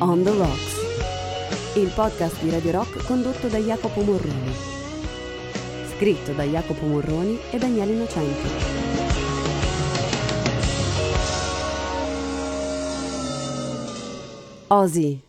On the Rocks, il podcast di Radio Rock condotto da Jacopo Morroni, scritto da Jacopo Morroni e Daniele Innocenti. Ozzy.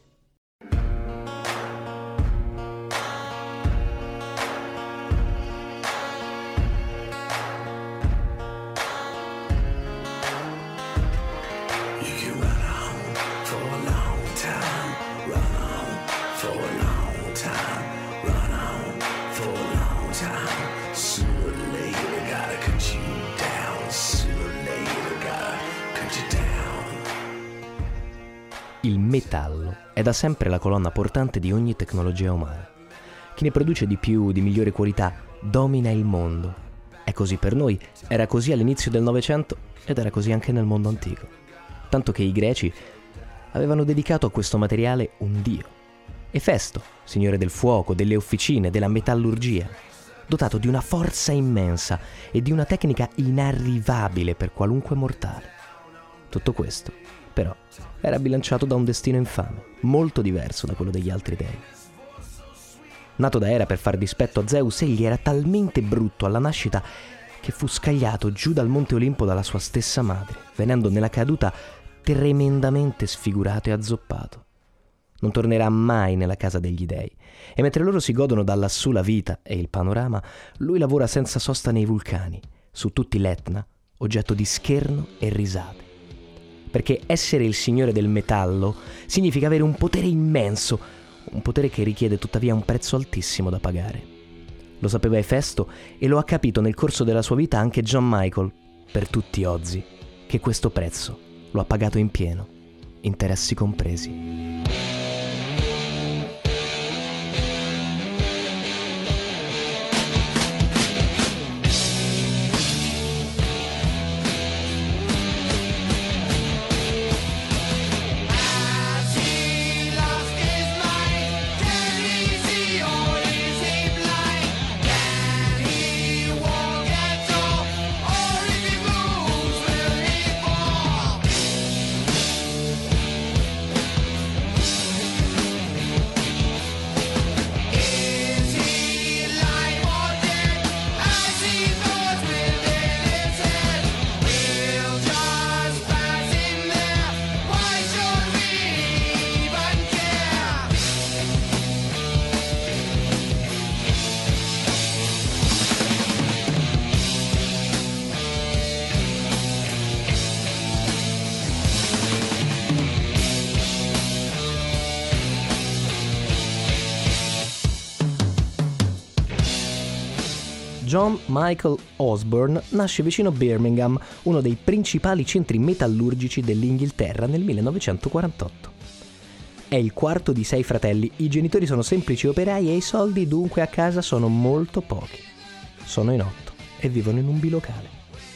Il metallo è da sempre la colonna portante di ogni tecnologia umana. Chi ne produce di più, di migliore qualità, domina il mondo. È così per noi, era così all'inizio del Novecento ed era così anche nel mondo antico. Tanto che i greci avevano dedicato a questo materiale un dio. Efesto, signore del fuoco, delle officine, della metallurgia, dotato di una forza immensa e di una tecnica inarrivabile per qualunque mortale. Tutto questo, però, era bilanciato da un destino infame, molto diverso da quello degli altri dei. Nato da Era per far dispetto a Zeus, egli era talmente brutto alla nascita che fu scagliato giù dal Monte Olimpo dalla sua stessa madre, venendo nella caduta tremendamente sfigurato e azzoppato. Non tornerà mai nella casa degli dei, e mentre loro si godono da lassù la vita e il panorama, lui lavora senza sosta nei vulcani, su tutti l'Etna, oggetto di scherno e risate. Perché essere il signore del metallo significa avere un potere immenso, un potere che richiede tuttavia un prezzo altissimo da pagare. Lo sapeva Efesto e lo ha capito nel corso della sua vita anche John Michael, per tutti Ozzy, che questo prezzo lo ha pagato in pieno, interessi compresi. John Michael Osborne nasce vicino Birmingham, uno dei principali centri metallurgici dell'Inghilterra, nel 1948. È il quarto di 6 fratelli, i genitori sono semplici operai e i soldi dunque a casa sono molto pochi. Sono in 8 e vivono in un bilocale.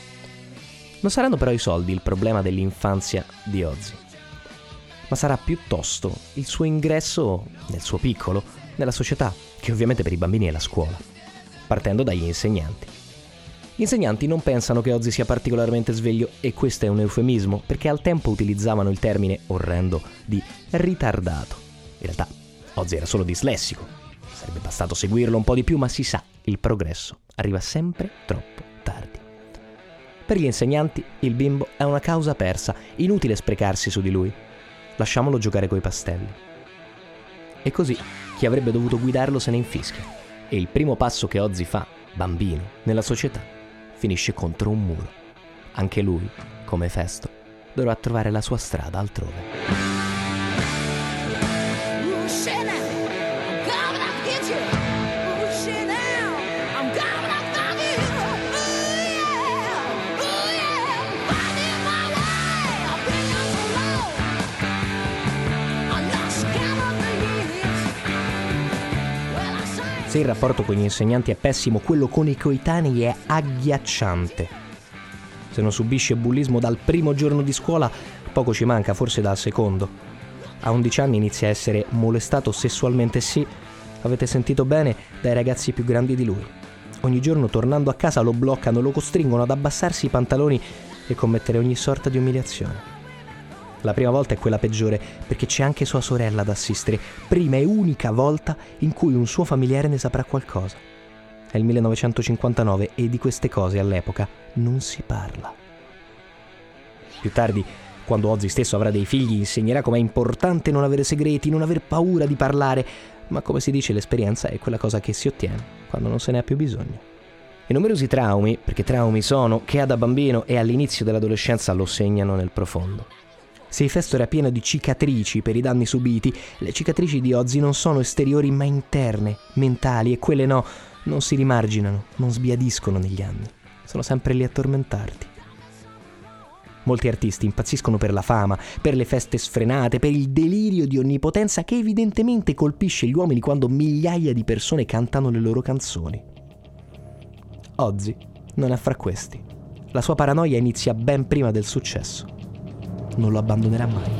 Non saranno però i soldi il problema dell'infanzia di Ozzy, ma sarà piuttosto il suo ingresso, nel suo piccolo, nella società, che ovviamente per i bambini è la scuola. Partendo dagli insegnanti. Gli insegnanti non pensano che Ozzy sia particolarmente sveglio, e questo è un eufemismo, perché al tempo utilizzavano il termine orrendo di ritardato. In realtà Ozzy era solo dislessico, sarebbe bastato seguirlo un po' di più, ma si sa, il progresso arriva sempre troppo tardi. Per gli insegnanti il bimbo è una causa persa, inutile sprecarsi su di lui, lasciamolo giocare coi pastelli. E così chi avrebbe dovuto guidarlo se ne infischia. E il primo passo che Ozzy fa, bambino, nella società, finisce contro un muro. Anche lui, come Efesto, dovrà trovare la sua strada altrove. Se il rapporto con gli insegnanti è pessimo, quello con i coetanei è agghiacciante. Se non subisce bullismo dal primo giorno di scuola, poco ci manca, forse dal secondo. A 11 anni inizia a essere molestato sessualmente, sì, avete sentito bene, dai ragazzi più grandi di lui. Ogni giorno tornando a casa lo bloccano, lo costringono ad abbassarsi i pantaloni e commettere ogni sorta di umiliazione. La prima volta è quella peggiore perché c'è anche sua sorella ad assistere, prima e unica volta in cui un suo familiare ne saprà qualcosa. È il 1959 e di queste cose all'epoca non si parla. Più tardi, quando Ozzy stesso avrà dei figli, insegnerà com'è importante non avere segreti, non aver paura di parlare, ma come si dice l'esperienza è quella cosa che si ottiene quando non se ne ha più bisogno. I numerosi traumi, perché traumi sono, che ha da bambino e all'inizio dell'adolescenza lo segnano nel profondo. Se il festo era pieno di cicatrici per i danni subiti, le cicatrici di Ozzy non sono esteriori ma interne, mentali, e quelle no, non si rimarginano, non sbiadiscono negli anni, sono sempre lì a tormentarti. Molti artisti impazziscono per la fama, per le feste sfrenate, per il delirio di onnipotenza che evidentemente colpisce gli uomini quando migliaia di persone cantano le loro canzoni. Ozzy non è fra questi. La sua paranoia inizia ben prima del successo. Non lo abbandonerà mai.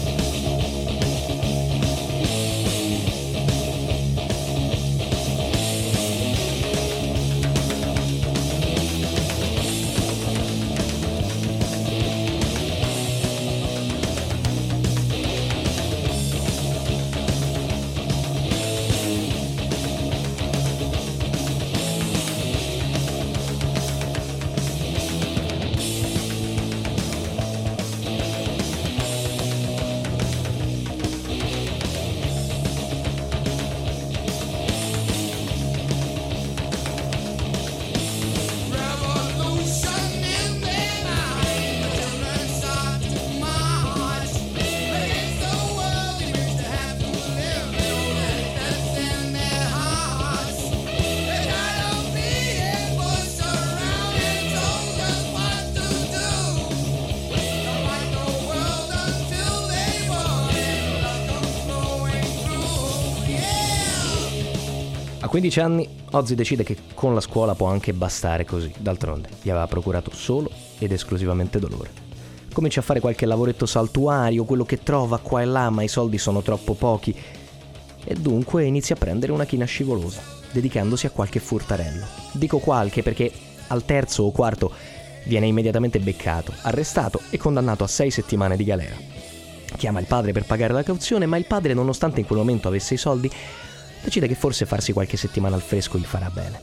A 15 anni Ozzy decide che con la scuola può anche bastare così, d'altronde gli aveva procurato solo ed esclusivamente dolore. Comincia a fare qualche lavoretto saltuario, quello che trova qua e là, ma i soldi sono troppo pochi e dunque inizia a prendere una china scivolosa, dedicandosi a qualche furtarello. Dico qualche perché al terzo o quarto viene immediatamente beccato, arrestato e condannato a 6 settimane di galera. Chiama il padre per pagare la cauzione, ma il padre, nonostante in quel momento avesse i soldi, decide che forse farsi qualche settimana al fresco gli farà bene.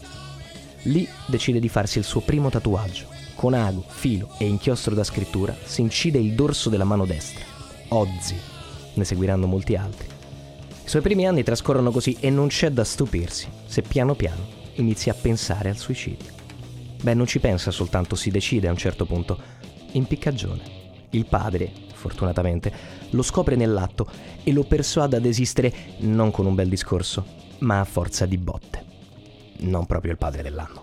Lì decide di farsi il suo primo tatuaggio. Con ago, filo e inchiostro da scrittura si incide il dorso della mano destra. Ozzy. Ne seguiranno molti altri. I suoi primi anni trascorrono così e non c'è da stupirsi se piano piano inizia a pensare al suicidio. Non ci pensa soltanto, si decide a un certo punto. Impiccagione. Il padre, fortunatamente, lo scopre nell'atto e lo persuade a desistere non con un bel discorso, ma a forza di botte. Non proprio il padre dell'anno.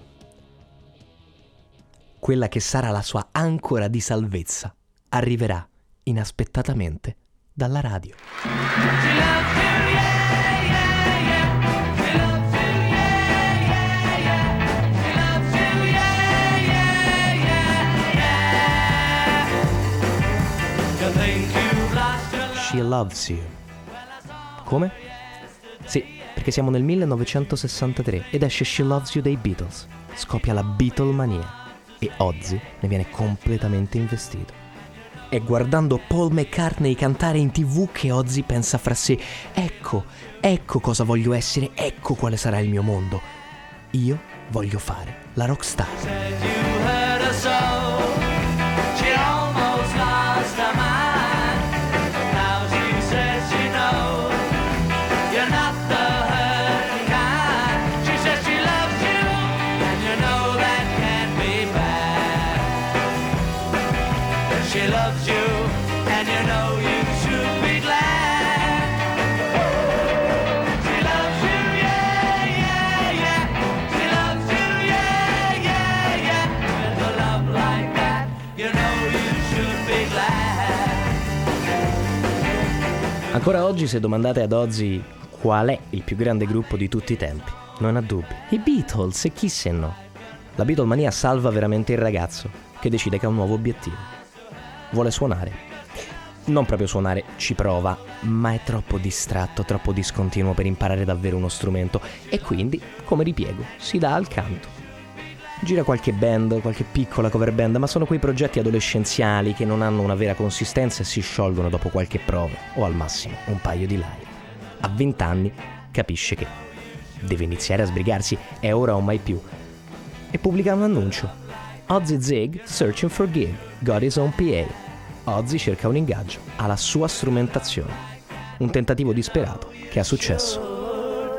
Quella che sarà la sua ancora di salvezza arriverà inaspettatamente dalla radio. She Loves You. Come? Sì, perché siamo nel 1963 ed esce She Loves You dei Beatles. Scoppia la Beatlemania e Ozzy ne viene completamente investito. È guardando Paul McCartney cantare in TV che Ozzy pensa fra sé: ecco cosa voglio essere, ecco quale sarà il mio mondo. Io voglio fare la rockstar. She loves you, and you know you should be glad. She loves you, yeah, yeah, yeah. She loves you, yeah, yeah, yeah. With a love like that, you know you should be glad. Ancora oggi, se domandate ad Ozzy qual è il più grande gruppo di tutti i tempi, non ha dubbi. I Beatles, e chi se no? La Beatlemania salva veramente il ragazzo che decide che ha un nuovo obiettivo. Vuole suonare. Non proprio suonare, ci prova, ma è troppo distratto, troppo discontinuo per imparare davvero uno strumento e quindi, come ripiego, si dà al canto. Gira qualche band, qualche piccola cover band, ma sono quei progetti adolescenziali che non hanno una vera consistenza e si sciolgono dopo qualche prova, o al massimo un paio di live. A 20 anni capisce che deve iniziare a sbrigarsi, è ora o mai più, e pubblica un annuncio. Ozzy Zig searching for gig, got his own PA. Ozzy cerca un ingaggio, ha la sua strumentazione. Un tentativo disperato che ha successo.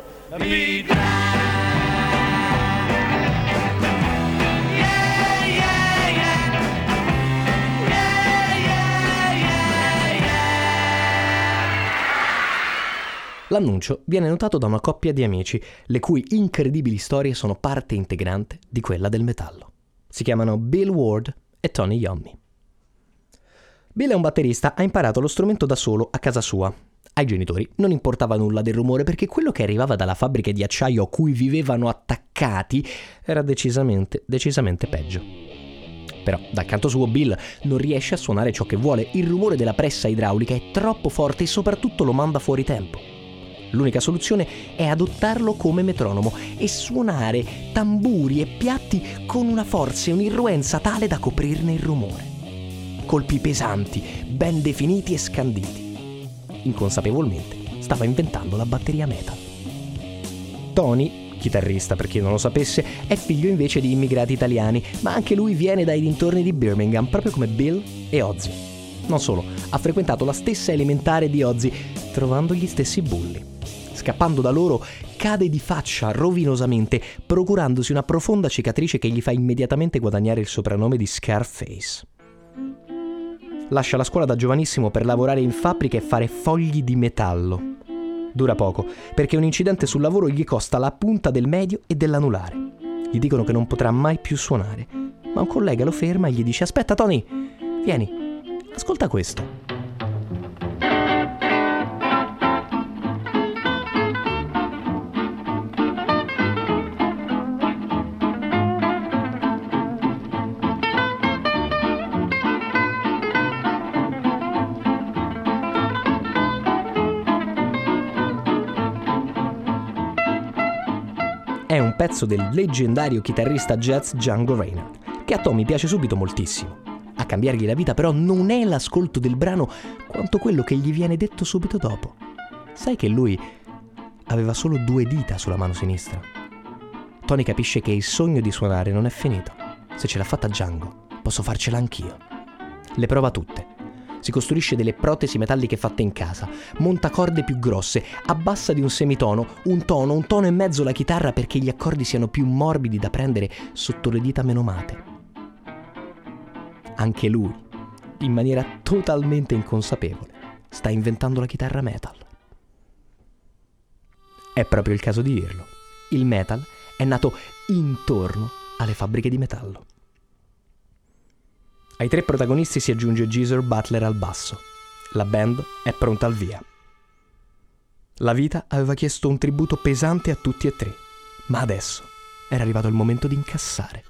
L'annuncio viene notato da una coppia di amici, le cui incredibili storie sono parte integrante di quella del metallo. Si chiamano Bill Ward e Tony Iommi. Bill è un batterista, ha imparato lo strumento da solo a casa sua. Ai genitori non importava nulla del rumore perché quello che arrivava dalla fabbrica di acciaio a cui vivevano attaccati era decisamente peggio. Però, dal canto suo, Bill non riesce a suonare ciò che vuole. Il rumore della pressa idraulica è troppo forte e soprattutto lo manda fuori tempo. L'unica soluzione è adottarlo come metronomo e suonare tamburi e piatti con una forza e un'irruenza tale da coprirne il rumore. Colpi pesanti, ben definiti e scanditi. Inconsapevolmente stava inventando la batteria metal. Tony, chitarrista per chi non lo sapesse, è figlio invece di immigrati italiani, ma anche lui viene dai dintorni di Birmingham, proprio come Bill e Ozzy. Non solo, ha frequentato la stessa elementare di Ozzy, trovando gli stessi bulli. Scappando da loro, cade di faccia rovinosamente, procurandosi una profonda cicatrice che gli fa immediatamente guadagnare il soprannome di Scarface. Lascia la scuola da giovanissimo per lavorare in fabbrica e fare fogli di metallo. Dura poco, perché un incidente sul lavoro gli costa la punta del medio e dell'anulare. Gli dicono che non potrà mai più suonare, ma un collega lo ferma e gli dice: «Aspetta Tony, vieni, ascolta questo». È un pezzo del leggendario chitarrista jazz Django Reinhardt, che a Tommy piace subito moltissimo. A cambiargli la vita però non è l'ascolto del brano quanto quello che gli viene detto subito dopo. Sai che lui aveva solo 2 dita sulla mano sinistra? Tony capisce che il sogno di suonare non è finito. Se ce l'ha fatta Django, posso farcela anch'io. Le prova tutte. Si costruisce delle protesi metalliche fatte in casa, monta corde più grosse, abbassa di un semitono, un tono e mezzo la chitarra perché gli accordi siano più morbidi da prendere sotto le dita menomate. Anche lui, in maniera totalmente inconsapevole, sta inventando la chitarra metal. È proprio il caso di dirlo. Il metal è nato intorno alle fabbriche di metallo. Ai 3 protagonisti si aggiunge Geezer Butler al basso. La band è pronta al via. La vita aveva chiesto un tributo pesante a tutti e 3, ma adesso era arrivato il momento di incassare.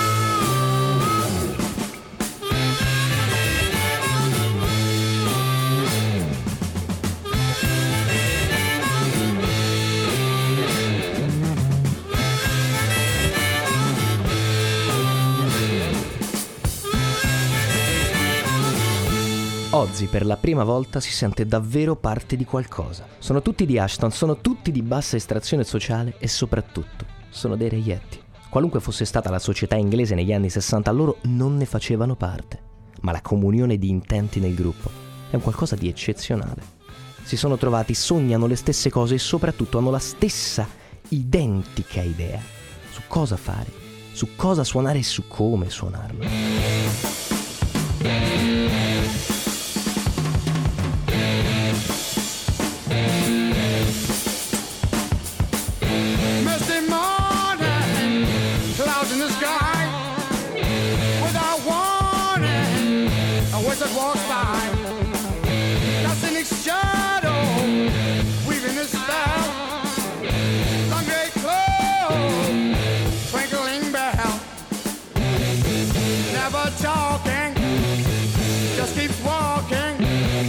Ozzy per la prima volta si sente davvero parte di qualcosa. Sono tutti di Ashton, sono tutti di bassa estrazione sociale e soprattutto sono dei reietti. Qualunque fosse stata la società inglese negli anni 60, loro non ne facevano parte. Ma la comunione di intenti nel gruppo è un qualcosa di eccezionale. Si sono trovati, sognano le stesse cose e soprattutto hanno la stessa identica idea su cosa fare, su cosa suonare e su come suonarlo. Walks by, casting its shadow, weaving its spell. Long gray clothes, twinkling bell. Never talking, just keeps walking,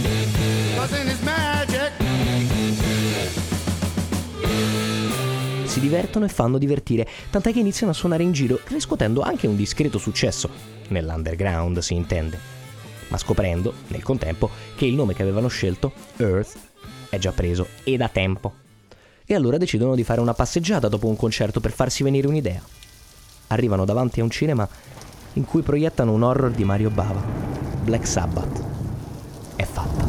buzzing his magic. Si si divertono e fanno divertire, tant'è che iniziano a suonare in giro, riscuotendo anche un discreto successo, nell'underground si intende, ma scoprendo, nel contempo, che il nome che avevano scelto, Earth, è già preso e da tempo. E allora decidono di fare una passeggiata dopo un concerto per farsi venire un'idea. Arrivano davanti a un cinema in cui proiettano un horror di Mario Bava, Black Sabbath. È fatta.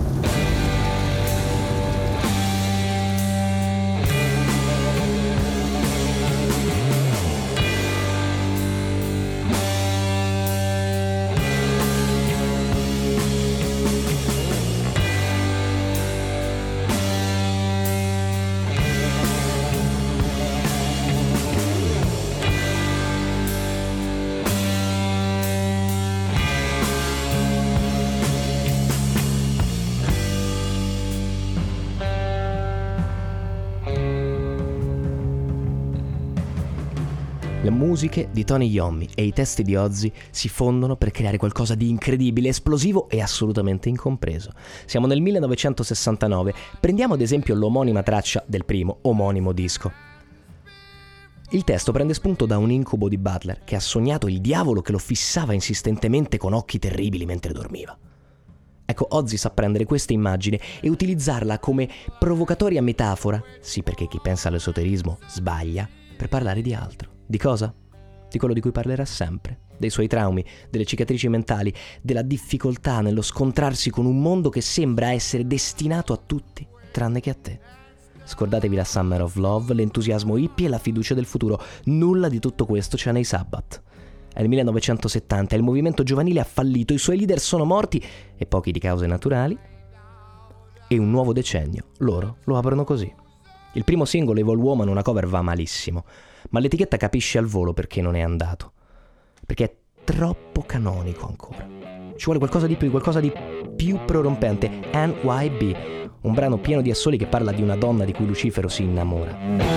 Le musiche di Tony Iommi e i testi di Ozzy si fondono per creare qualcosa di incredibile, esplosivo e assolutamente incompreso. Siamo nel 1969, prendiamo ad esempio l'omonima traccia del primo omonimo disco. Il testo prende spunto da un incubo di Butler che ha sognato il diavolo che lo fissava insistentemente con occhi terribili mentre dormiva. Ecco, Ozzy sa prendere questa immagine e utilizzarla come provocatoria metafora, sì perché chi pensa all'esoterismo sbaglia, per parlare di altro. Di cosa? Di quello di cui parlerà sempre, dei suoi traumi, delle cicatrici mentali, della difficoltà nello scontrarsi con un mondo che sembra essere destinato a tutti, tranne che a te. Scordatevi la Summer of Love, l'entusiasmo hippie e la fiducia del futuro. Nulla di tutto questo c'è nei Sabbath. È il 1970, il movimento giovanile ha fallito, i suoi leader sono morti, e pochi di cause naturali, e un nuovo decennio. Loro lo aprono così. Il primo singolo, Evil Woman, una cover, va malissimo, ma l'etichetta capisce al volo perché non è andato. Perché è troppo canonico ancora. Ci vuole qualcosa di più prorompente. NYB, un brano pieno di assoli che parla di una donna di cui Lucifero si innamora.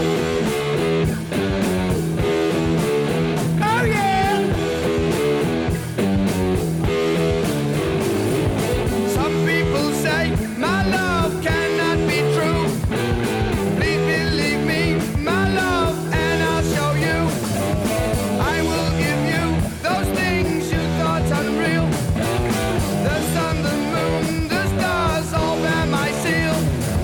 Oh yeah! Some people say my love cannot be true. Please believe me, my love, and I'll show you. I will give you those things you thought unreal. The sun, the moon, the stars, all bear my seal.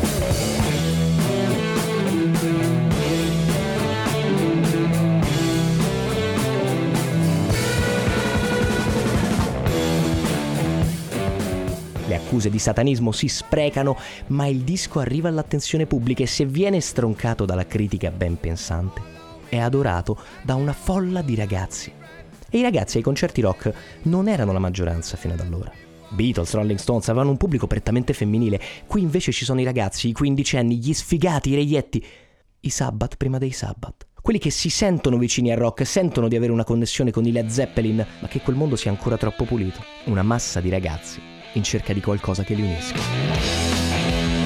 Le accuse di satanismo si sprecano, ma il disco arriva all'attenzione pubblica e se viene stroncato dalla critica ben pensante, è adorato da una folla di ragazzi. E i ragazzi ai concerti rock non erano la maggioranza fino ad allora. Beatles, Rolling Stones avevano un pubblico prettamente femminile. Qui invece ci sono i ragazzi, i quindicenni, gli sfigati, i reietti. I Sabbath prima dei Sabbath. Quelli che si sentono vicini al rock, sentono di avere una connessione con i Led Zeppelin, ma che quel mondo sia ancora troppo pulito. Una massa di ragazzi in cerca di qualcosa che li unisca.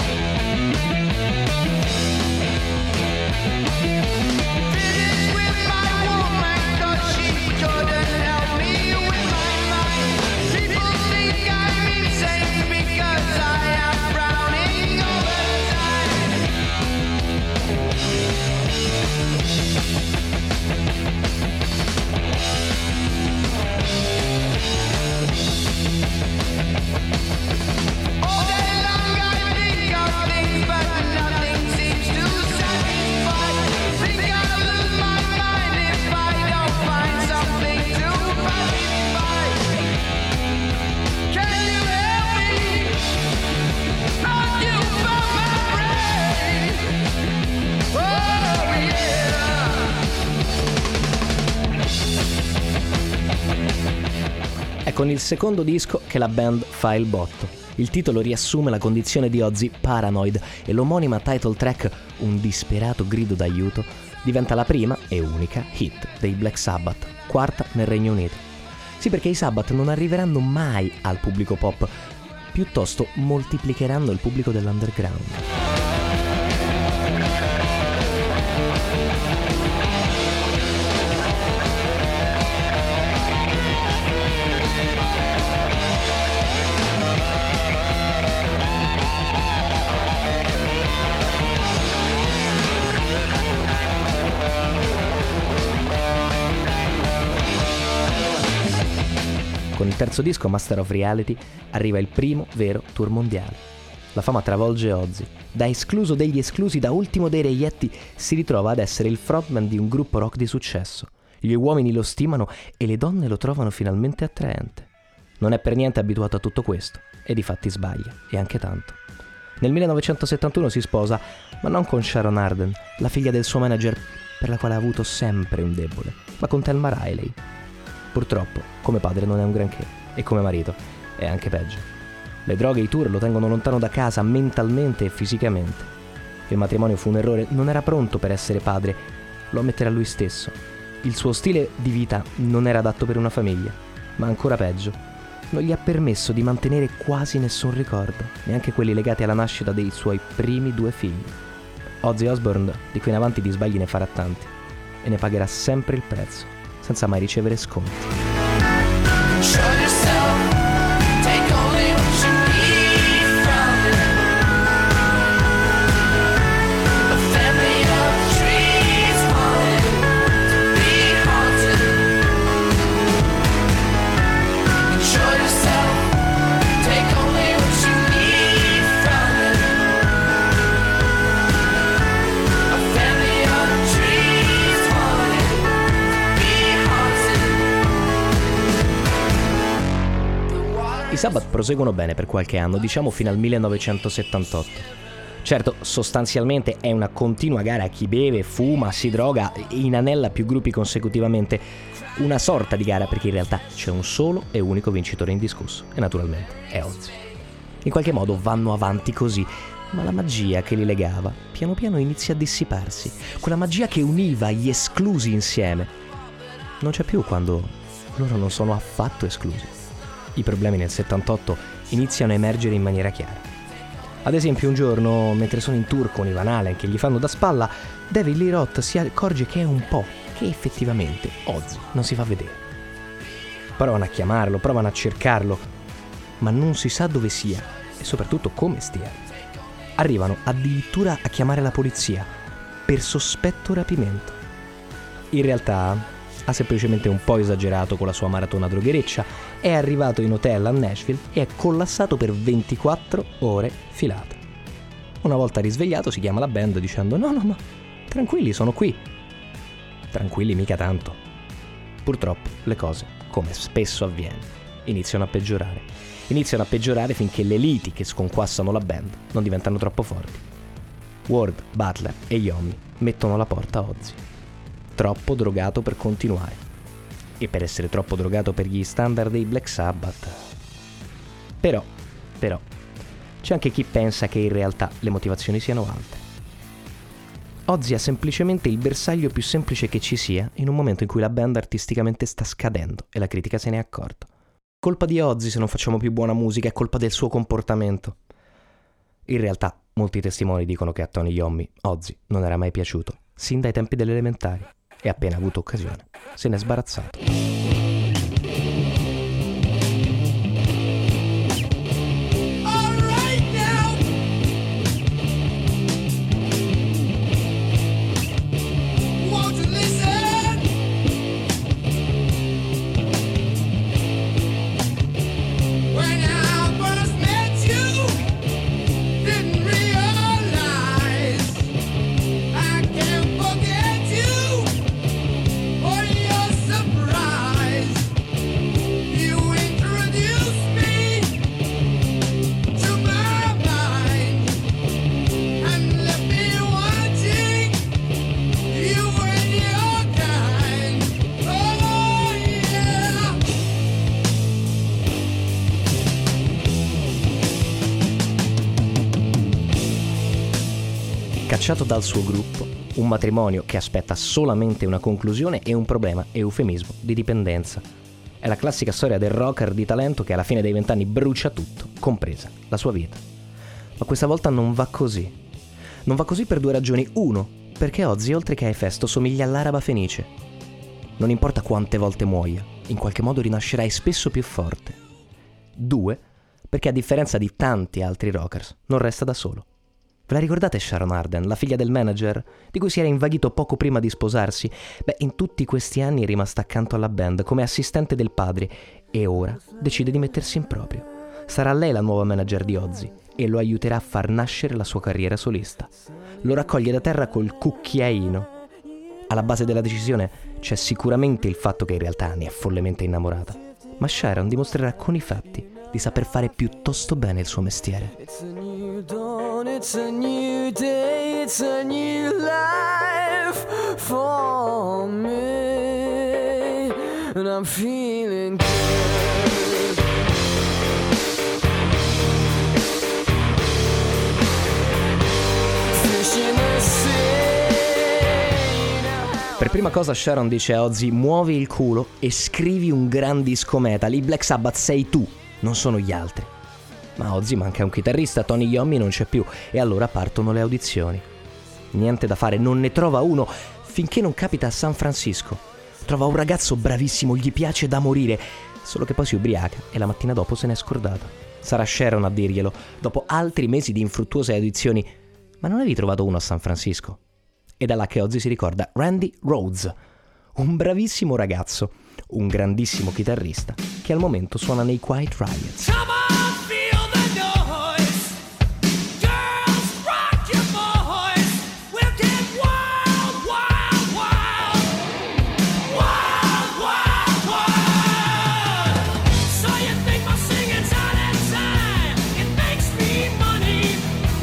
È con il secondo disco che la band fa il botto. Il titolo riassume la condizione di Ozzy, Paranoid, e l'omonima title track, un disperato grido d'aiuto, diventa la prima e unica hit dei Black Sabbath, quarta nel Regno Unito. Sì, perché i Sabbath non arriveranno mai al pubblico pop, piuttosto moltiplicheranno il pubblico dell'underground. con il terzo disco, Master of Reality, arriva il primo vero tour mondiale. La fama travolge Ozzy. Da escluso degli esclusi, da ultimo dei reietti, si ritrova ad essere il frontman di un gruppo rock di successo. Gli uomini lo stimano e le donne lo trovano finalmente attraente. Non è per niente abituato a tutto questo, e difatti sbaglia, e anche tanto. Nel 1971 si sposa, ma non con Sharon Arden, la figlia del suo manager per la quale ha avuto sempre un debole, ma con Thelma Riley. Purtroppo, come padre non è un granché, e come marito è anche peggio. Le droghe e i tour lo tengono lontano da casa mentalmente e fisicamente. Il matrimonio fu un errore, non era pronto per essere padre, lo ammetterà lui stesso. Il suo stile di vita non era adatto per una famiglia, ma ancora peggio, non gli ha permesso di mantenere quasi nessun ricordo, neanche quelli legati alla nascita dei suoi primi 2 figli. Ozzy Osbourne di qui in avanti di sbagli ne farà tanti e ne pagherà sempre il prezzo, senza mai ricevere sconti. Show yourself, take only what you need from it. A family of trees falling to be haunted. Show yourself, take only what you need from it. A family of trees falling to be haunted. I Sabbath proseguono bene per qualche anno, diciamo fino al 1978. Certo, sostanzialmente è una continua gara a chi beve, fuma, si droga e inanella più gruppi consecutivamente. Una sorta di gara perché in realtà c'è un solo e unico vincitore indiscusso, e naturalmente è Ozzy. In qualche modo vanno avanti così, ma la magia che li legava piano piano inizia a dissiparsi. Quella magia che univa gli esclusi insieme non c'è più quando loro non sono affatto esclusi. I problemi nel 78 iniziano a emergere in maniera chiara. Ad esempio un giorno, mentre sono in tour con i Van Halen che gli fanno da spalla, David Lee Roth si accorge che è un po' che effettivamente Ozzy non si fa vedere. Provano a chiamarlo, provano a cercarlo, ma non si sa dove sia e soprattutto come stia. Arrivano addirittura a chiamare la polizia per sospetto rapimento. In realtà ha semplicemente un po' esagerato con la sua maratona droghereccia, è arrivato in hotel a Nashville e è collassato per 24 ore filate. Una volta risvegliato si chiama la band dicendo no, tranquilli, sono qui. Tranquilli mica tanto. Purtroppo le cose, come spesso avviene, iniziano a peggiorare. Iniziano a peggiorare finché le liti che sconquassano la band non diventano troppo forti. Ward, Butler e Iommi mettono alla porta Ozzy. Troppo drogato per continuare. E per essere troppo drogato per gli standard dei Black Sabbath. Però, c'è anche chi pensa che in realtà le motivazioni siano altre. Ozzy è semplicemente il bersaglio più semplice che ci sia in un momento in cui la band artisticamente sta scadendo e la critica se ne è accorta. Colpa di Ozzy se non facciamo più buona musica, è colpa del suo comportamento. In realtà, molti testimoni dicono che a Tony Iommi Ozzy non era mai piaciuto, sin dai tempi delle elementari, e appena avuto occasione se n'è sbarazzato. Cacciato dal suo gruppo, un matrimonio che aspetta solamente una conclusione e un problema, eufemismo, di dipendenza. È la classica storia del rocker di talento che alla fine dei 20 anni brucia tutto, compresa la sua vita. Ma questa volta non va così. Non va così per 2 ragioni. 1, perché Ozzy, oltre che a Efesto, somiglia all'araba fenice. Non importa quante volte muoia, in qualche modo rinascerà e spesso più forte. 2, perché a differenza di tanti altri rockers, non resta da solo. Ve la ricordate Sharon Arden, la figlia del manager, di cui si era invaghito poco prima di sposarsi? In tutti questi anni è rimasta accanto alla band come assistente del padre e ora decide di mettersi in proprio. Sarà lei la nuova manager di Ozzy e lo aiuterà a far nascere la sua carriera solista. Lo raccoglie da terra col cucchiaino. Alla base della decisione c'è sicuramente il fatto che in realtà ne è follemente innamorata, ma Sharon dimostrerà con i fatti di saper fare piuttosto bene il suo mestiere. It's a new dawn, it's a new day, it's a new life for me, and I'm feeling good. Fish in the sea now. Per prima cosa Sharon dice a Ozzy: muovi il culo e scrivi un gran disco metal, i Black Sabbath sei tu, non sono gli altri. Ma Ozzy manca un chitarrista, Tony Iommi non c'è più e allora partono le audizioni. Niente da fare, non ne trova uno finché non capita a San Francisco. Trova un ragazzo bravissimo, gli piace da morire, solo che poi si ubriaca e la mattina dopo se n'è scordata. Sarà Sharon a dirglielo, dopo altri mesi di infruttuose audizioni: ma non avevi trovato uno a San Francisco? Ed è là che Ozzy si ricorda Randy Rhoads, un bravissimo ragazzo, un grandissimo chitarrista che al momento suona nei Quiet Riot. Come on, feel the noise. Girls, rock your boys. We'll get wild, wild, wild. Wild, wild, wild. So you think my singing's out of time? It makes me money.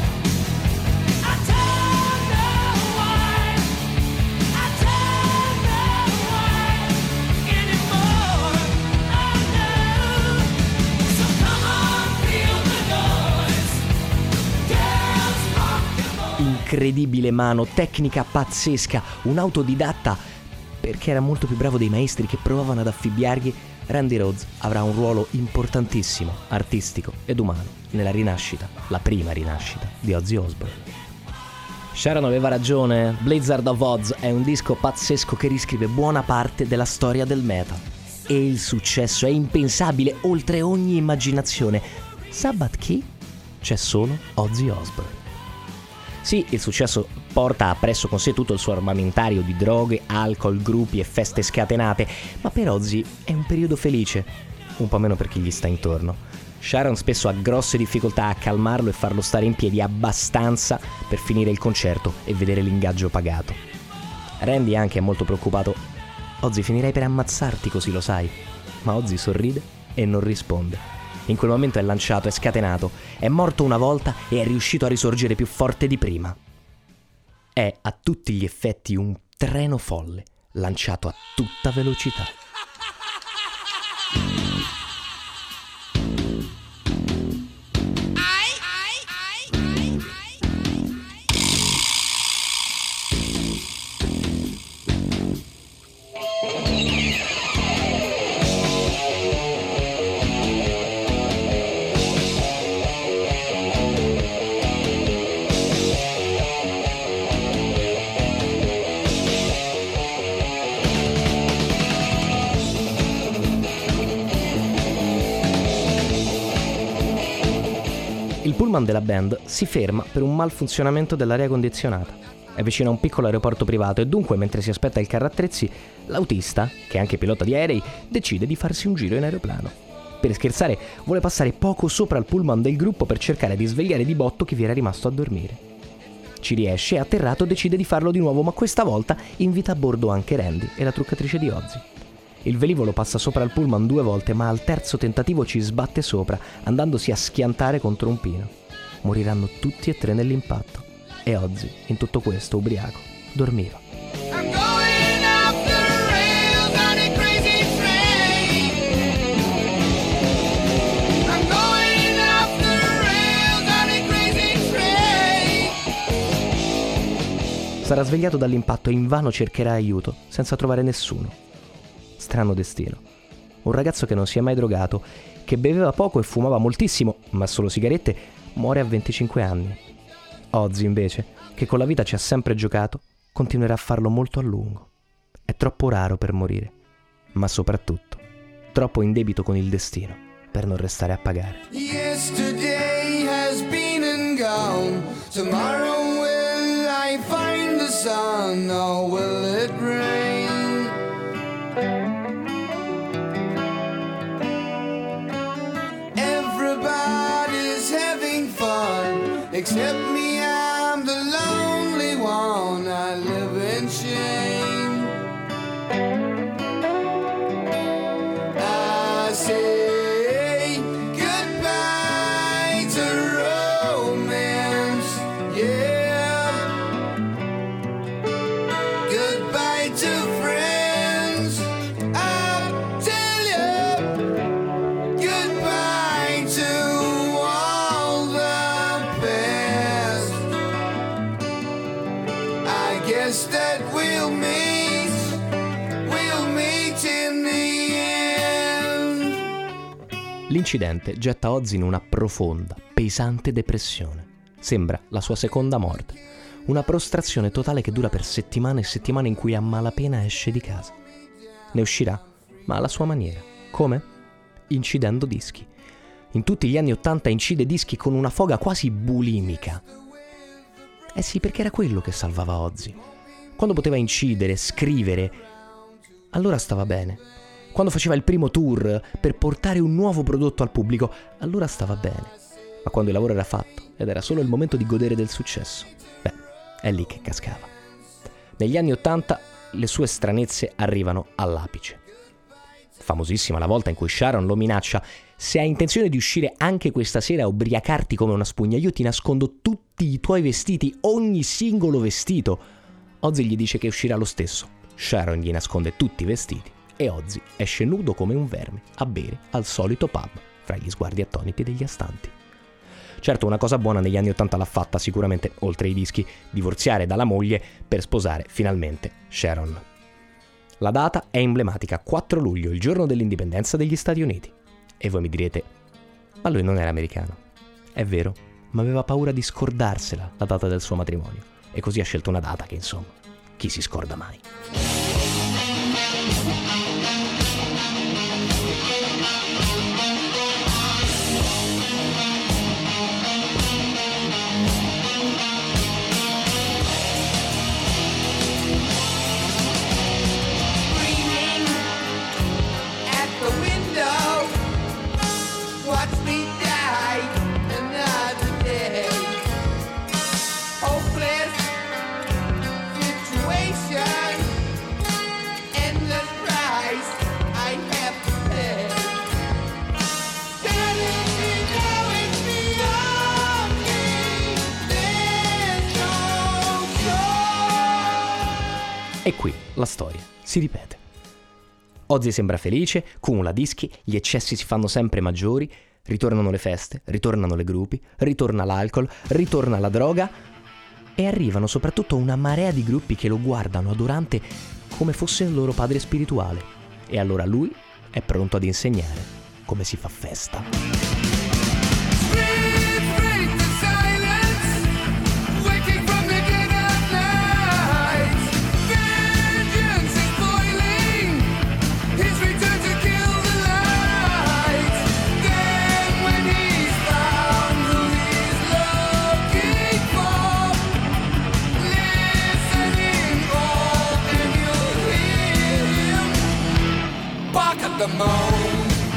I don't know why. I don't know why anymore. Oh no. So come on, feel the noise. Girls, rock your boys. Incredibile mano, tecnica pazzesca, un autodidatta perché era molto più bravo dei maestri che provavano ad affibbiargli. Randy Rhoads avrà un ruolo importantissimo, artistico ed umano, nella rinascita, la prima rinascita di Ozzy Osbourne. Sharon aveva ragione, Blizzard of Oz è un disco pazzesco che riscrive buona parte della storia del metal. E il successo è impensabile oltre ogni immaginazione. Sabbath chi? C'è solo Ozzy Osbourne. Sì, il successo porta appresso con sé tutto il suo armamentario di droghe, alcol, gruppi e feste scatenate, ma per Ozzy è un periodo felice, un po' meno per chi gli sta intorno. Sharon spesso ha grosse difficoltà a calmarlo e farlo stare in piedi abbastanza per finire il concerto e vedere l'ingaggio pagato. Randy anche è molto preoccupato. Ozzy, finirei per ammazzarti così, lo sai. Ma Ozzy sorride e non risponde. In quel momento è lanciato, è scatenato, è morto una volta e è riuscito a risorgere più forte di prima. È a tutti gli effetti un treno folle, lanciato a tutta velocità. Il pullman della band si ferma per un malfunzionamento dell'aria condizionata. È vicino a un piccolo aeroporto privato e dunque, mentre si aspetta il carro attrezzi, l'autista, che è anche pilota di aerei, decide di farsi un giro in aeroplano. Per scherzare, vuole passare poco sopra il pullman del gruppo per cercare di svegliare di botto chi vi era rimasto a dormire. Ci riesce e atterrato decide di farlo di nuovo, ma questa volta invita a bordo anche Randy e la truccatrice di Ozzy. Il velivolo passa sopra il pullman 2 volte, ma al terzo tentativo ci sbatte sopra, andandosi a schiantare contro un pino. Moriranno tutti e 3 nell'impatto. E Ozzy, in tutto questo, ubriaco, dormiva. I'm going off the rails on a crazy train. I'm going off the rails on a crazy train. Sarà svegliato dall'impatto e invano cercherà aiuto, senza trovare nessuno. Strano destino. Un ragazzo che non si è mai drogato, che beveva poco e fumava moltissimo, ma solo sigarette, muore a 25 anni. Ozzy, invece, che con la vita ci ha sempre giocato, continuerà a farlo molto a lungo. È troppo raro per morire, ma soprattutto troppo in debito con il destino per non restare a pagare. Yesterday has been and gone. Tomorrow will I find the sun or will it rain? Except me, I'm the lonely one. I live in shame. I say goodbye to romance, yeah. Goodbye to friends. I'll tell you goodbye to all the past. I guess that we'll meet in the end. L'incidente getta Ozzy in una profonda, pesante depressione. Sembra la sua seconda morte. Una prostrazione totale che dura per settimane e settimane in cui a malapena esce di casa. Ne uscirà, ma alla sua maniera. Come? Incidendo dischi. In tutti gli anni '80 incide dischi con una foga quasi bulimica. Eh sì, perché era quello che salvava Ozzy. Quando poteva incidere, scrivere, allora stava bene. Quando faceva il primo tour per portare un nuovo prodotto al pubblico, allora stava bene. Ma quando il lavoro era fatto ed era solo il momento di godere del successo, beh, è lì che cascava. Negli anni '80 le sue stranezze arrivano all'apice. Famosissima la volta in cui Sharon lo minaccia: se hai intenzione di uscire anche questa sera a ubriacarti come una spugna, io ti nascondo tutti i tuoi vestiti, ogni singolo vestito. Ozzy gli dice che uscirà lo stesso. Sharon gli nasconde tutti i vestiti e Ozzy esce nudo come un verme a bere al solito pub, fra gli sguardi attoniti degli astanti. Certo, una cosa buona negli anni '80 l'ha fatta sicuramente, oltre ai dischi, divorziare dalla moglie per sposare finalmente Sharon. La data è emblematica, 4 luglio, il giorno dell'indipendenza degli Stati Uniti. E voi mi direte, ma lui non era americano. È vero, ma aveva paura di scordarsela la data del suo matrimonio. E così ha scelto una data che, insomma, chi si scorda mai? Screaming at the window, watch me die another day. Hopeless situation, endless price I have to pay. Telling me now it's beyond me, there's no cure. E qui la storia si ripete. Ozzy sembra felice, cumula dischi, gli eccessi si fanno sempre maggiori, ritornano le feste, ritornano le gruppi, ritorna l'alcol, ritorna la droga e arrivano soprattutto una marea di gruppi che lo guardano adorante come fosse il loro padre spirituale. E allora lui è pronto ad insegnare come si fa festa. Break the silence, waking from the dead of night. Vengeance is boiling, his return to kill the light. Then when he's found who he's looking for, listen in all and you'll hear him bark at the moon.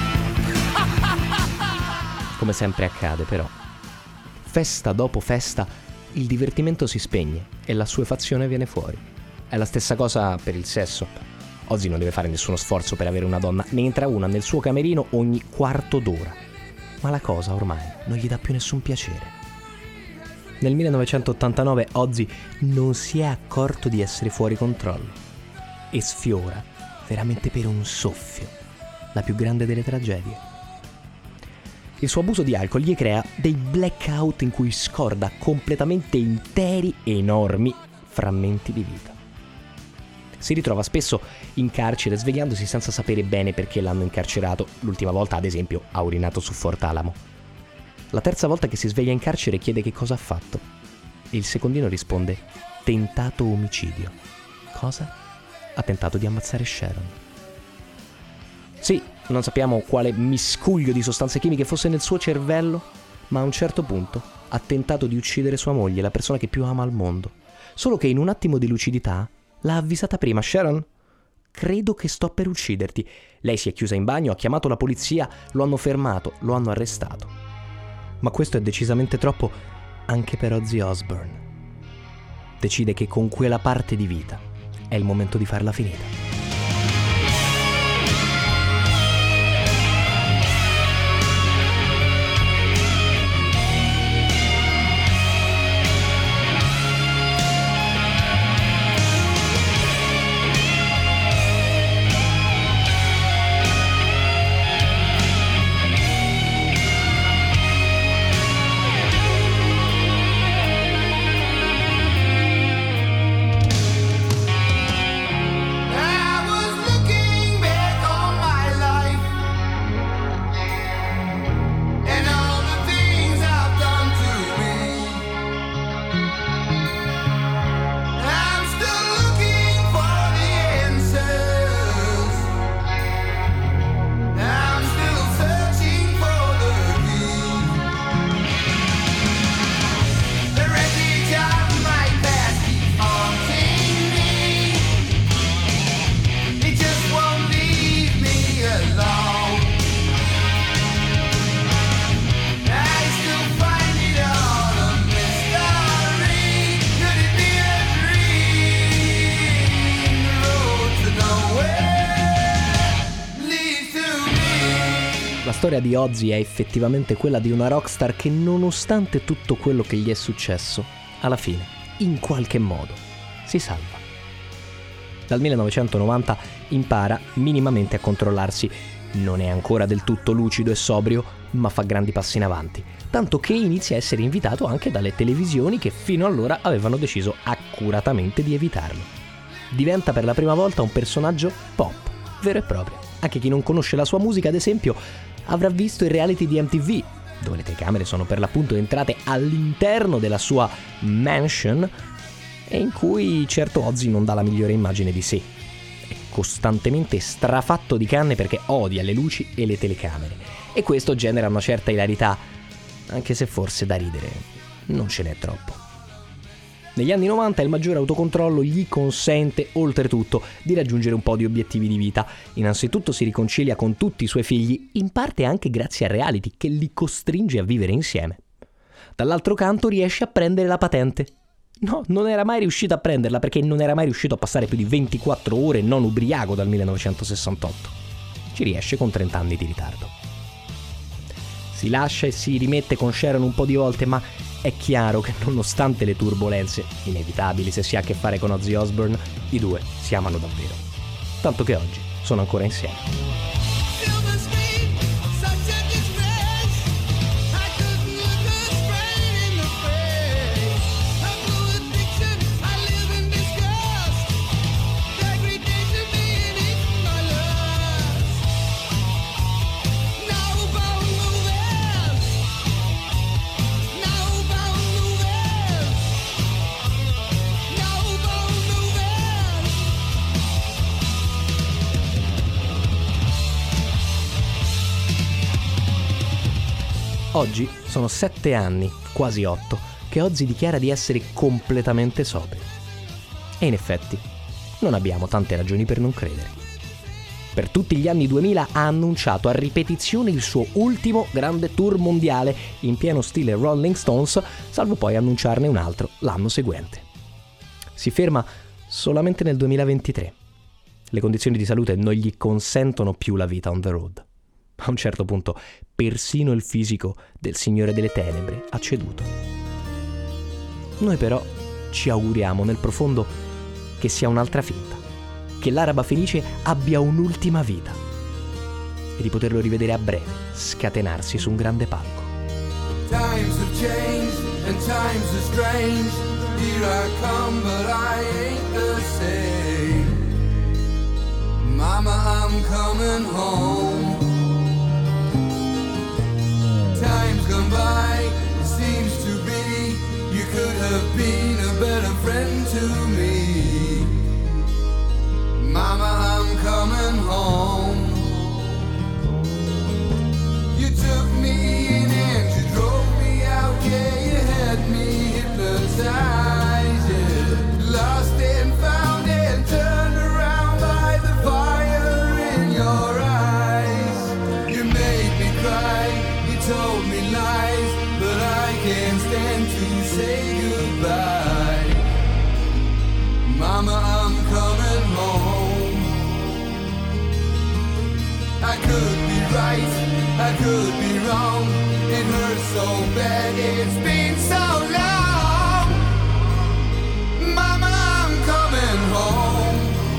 Come sempre accade però, festa dopo festa il divertimento si spegne e la assuefazione viene fuori. È la stessa cosa per il sesso. Ozzy non deve fare nessuno sforzo per avere una donna, ne entra una nel suo camerino ogni quarto d'ora. Ma la cosa ormai non gli dà più nessun piacere. Nel 1989 Ozzy non si è accorto di essere fuori controllo e sfiora, veramente per un soffio, la più grande delle tragedie. Il suo abuso di alcol gli crea dei blackout in cui scorda completamente interi e enormi frammenti di vita. Si ritrova spesso in carcere svegliandosi senza sapere bene perché l'hanno incarcerato. L'ultima volta, ad esempio, ha urinato su Fort Alamo. La terza volta che si sveglia in carcere chiede che cosa ha fatto. E il secondino risponde: tentato omicidio. Cosa? Ha tentato di ammazzare Sharon. Sì, non sappiamo quale miscuglio di sostanze chimiche fosse nel suo cervello, ma a un certo punto ha tentato di uccidere sua moglie, la persona che più ama al mondo. Solo che in un attimo di lucidità l'ha avvisata prima: Sharon, credo che sto per ucciderti. Lei si è chiusa in bagno, ha chiamato la polizia, lo hanno fermato, lo hanno arrestato. Ma questo è decisamente troppo anche per Ozzy Osbourne. Decide che con quella parte di vita è il momento di farla finita. I was looking back on my life and all the things I've done to me. I'm still looking for the answers. I'm still searching for the key. The wreckage of my past keeps haunting me. It just won't leave me alone. I still find it all a mystery. Could it be a dream? The road to nowhere leads to me. La storia di Ozzy è effettivamente quella di una rockstar che, nonostante tutto quello che gli è successo, alla fine, in qualche modo, si salva. Dal 1990 impara minimamente a controllarsi. Non è ancora del tutto lucido e sobrio, ma fa grandi passi in avanti, tanto che inizia a essere invitato anche dalle televisioni che fino allora avevano deciso accuratamente di evitarlo. Diventa per la prima volta un personaggio pop, vero e proprio. Anche chi non conosce la sua musica, ad esempio, avrà visto il reality di MTV, dove le telecamere sono per l'appunto entrate all'interno della sua mansion e in cui certo Ozzy non dà la migliore immagine di sé. È costantemente strafatto di canne perché odia le luci e le telecamere, e questo genera una certa ilarità, anche se forse da ridere non ce n'è troppo. Negli anni 90 il maggiore autocontrollo gli consente oltretutto di raggiungere un po' di obiettivi di vita. Innanzitutto si riconcilia con tutti i suoi figli, in parte anche grazie a reality che li costringe a vivere insieme. Dall'altro canto riesce a prendere la patente. No, non era mai riuscito a prenderla perché non era mai riuscito a passare più di 24 ore non ubriaco dal 1968. Ci riesce con 30 anni di ritardo. Si lascia e si rimette con Sharon un po' di volte, ma è chiaro che nonostante le turbolenze inevitabili se si ha a che fare con Ozzy Osbourne, i due si amano davvero. Tanto che oggi sono ancora insieme. Feel the speed, such a disgrace. I couldn't look her straight in the face. A blue addiction, I live in disgust. Degradation being eaten by lust. No bone movers. No bone movers. No bone movers. Oggi sono 7 anni, quasi 8, che Ozzy dichiara di essere completamente sobrio. E in effetti non abbiamo tante ragioni per non credere. Per tutti gli anni 2000 ha annunciato a ripetizione il suo ultimo grande tour mondiale in pieno stile Rolling Stones, salvo poi annunciarne un altro l'anno seguente. Si ferma solamente nel 2023. Le condizioni di salute non gli consentono più la vita on the road. A un certo punto persino il fisico del Signore delle Tenebre ha ceduto. Noi però ci auguriamo nel profondo che sia un'altra finta, che l'Araba Felice abbia un'ultima vita e di poterlo rivedere a breve scatenarsi su un grande palco. Times have changed and times are strange. Here I come, but I ain't the same. Mama, I'm coming home. Time's gone by, it seems to be. You could have been a better friend to me. Mama, I'm coming home. You took me in and you drove me out. Yeah, you had me hypnotized. Yeah. Lost and found and turned around by the fire in your eyes. I could be wrong. It hurts so bad, it's been so long. Mama, I'm coming home.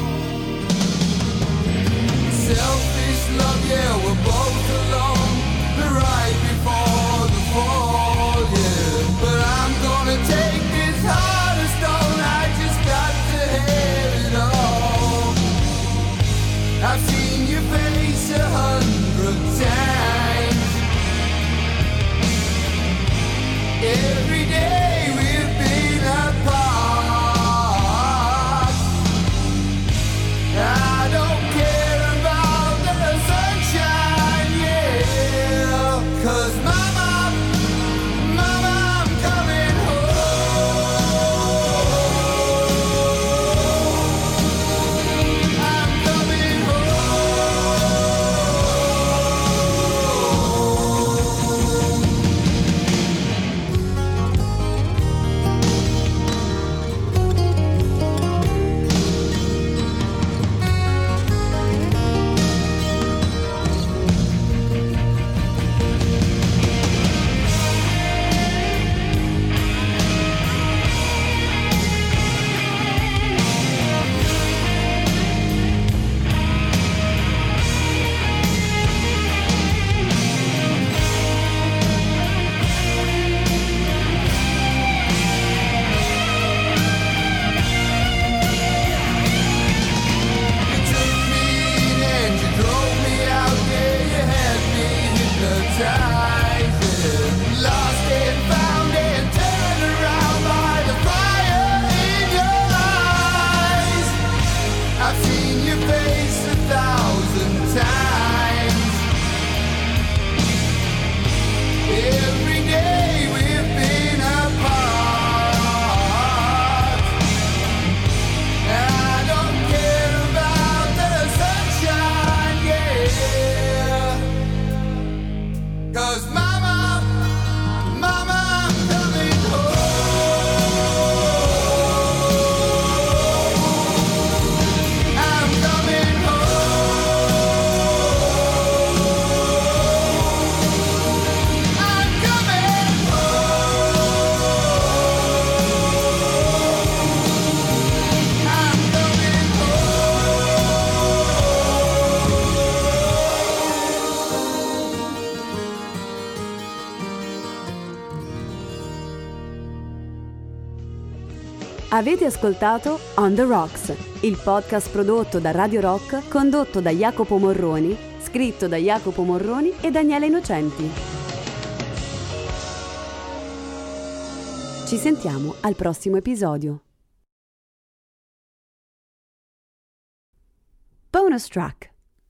Selfish love, yeah, we're both alone. Right before the fall, yeah. But I'm gonna take this heart of stone. I just got to have it all. I've seen your face 100 times. Every day we've been apart. I don't care about the sunshine, yeah. 'Cause mama, mama, I'm coming home. I'm coming lost and found and turned around by the fire in your eyes. I've seen your face 1,000 times. Every day we've been apart. I don't care about the sunshine, yeah. 'Cause mama, mama, I'm coming home. I'm coming home. I'm coming home. I'm coming Avete ascoltato On The Rocks, il podcast prodotto da Radio Rock, condotto da Jacopo Morroni, scritto da Jacopo Morroni e Daniele Innocenti. Ci sentiamo al prossimo episodio. Bonus track.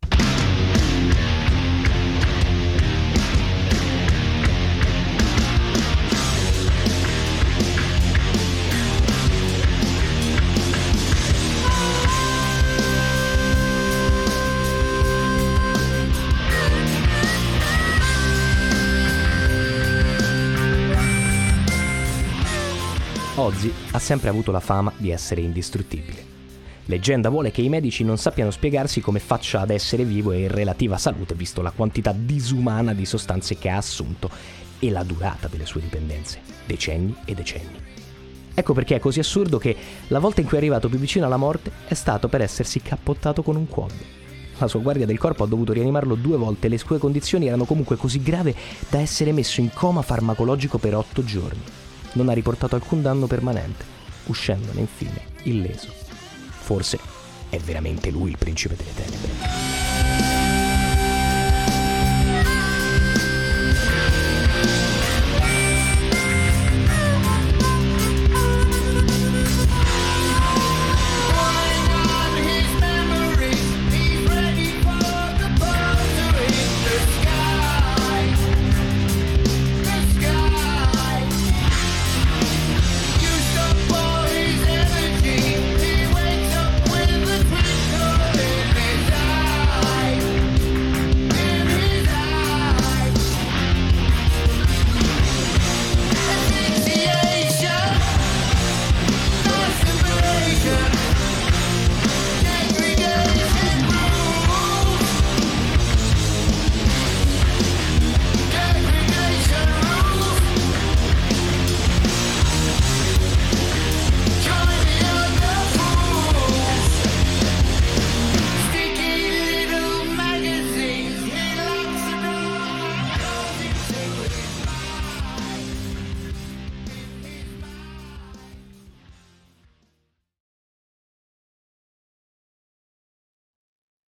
Ozzy ha sempre avuto la fama di essere indistruttibile. Leggenda vuole che i medici non sappiano spiegarsi come faccia ad essere vivo e in relativa salute, visto la quantità disumana di sostanze che ha assunto e la durata delle sue dipendenze, decenni e decenni. Ecco perché è così assurdo che la volta in cui è arrivato più vicino alla morte è stato per essersi cappottato con un quad. La sua guardia del corpo ha dovuto rianimarlo 2 volte e le sue condizioni erano comunque così gravi da essere messo in coma farmacologico per 8 giorni. Non ha riportato alcun danno permanente, uscendone infine illeso. Forse è veramente lui il principe delle tenebre.